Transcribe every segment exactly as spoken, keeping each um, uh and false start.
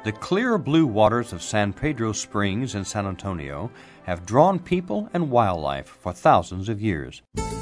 The clear blue waters of San Pedro Springs in San Antonio have drawn people and wildlife for thousands of years.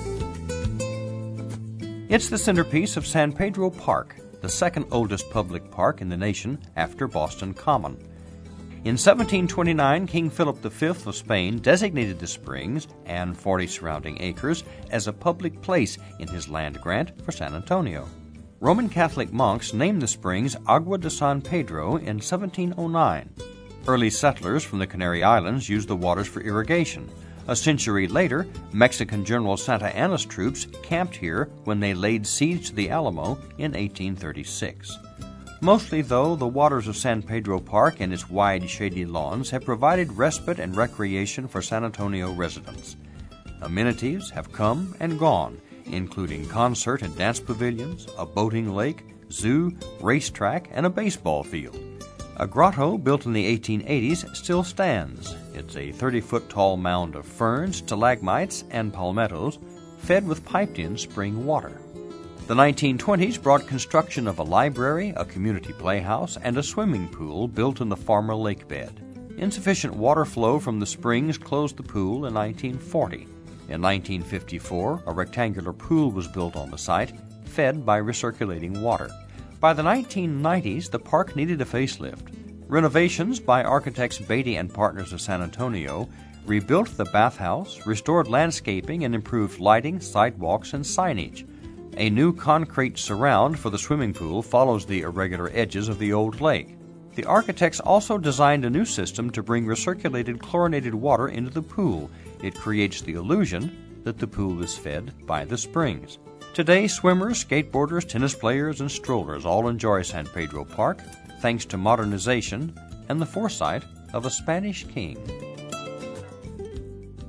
It's the centerpiece of San Pedro Park, the second oldest public park in the nation after Boston Common. In seventeen twenty-nine, King Philip the Fifth of Spain designated the springs and forty surrounding acres as a public place in his land grant for San Antonio. Roman Catholic monks named the springs Agua de San Pedro in seventeen oh nine. Early settlers from the Canary Islands used the waters for irrigation. A century later, Mexican General Santa Anna's troops camped here when they laid siege to the Alamo in eighteen thirty-six. Mostly, though, the waters of San Pedro Park and its wide, shady lawns have provided respite and recreation for San Antonio residents. Amenities have come and gone, including concert and dance pavilions, a boating lake, zoo, racetrack, and a baseball field. A grotto built in the eighteen eighties still stands. It's a thirty-foot-tall mound of ferns, stalagmites, and palmettos, fed with piped-in spring water. The nineteen twenties brought construction of a library, a community playhouse, and a swimming pool built in the former lake bed. Insufficient water flow from the springs closed the pool in nineteen forty. In nineteen fifty-four, a rectangular pool was built on the site, fed by recirculating water. By the nineteen nineties, the park needed a facelift. Renovations by architects Beatty and Partners of San Antonio rebuilt the bathhouse, restored landscaping, and improved lighting, sidewalks, and signage. A new concrete surround for the swimming pool follows the irregular edges of the old lake. The architects also designed a new system to bring recirculated chlorinated water into the pool. It creates the illusion that the pool is fed by the springs. Today, swimmers, skateboarders, tennis players, and strollers all enjoy San Pedro Park thanks to modernization and the foresight of a Spanish king.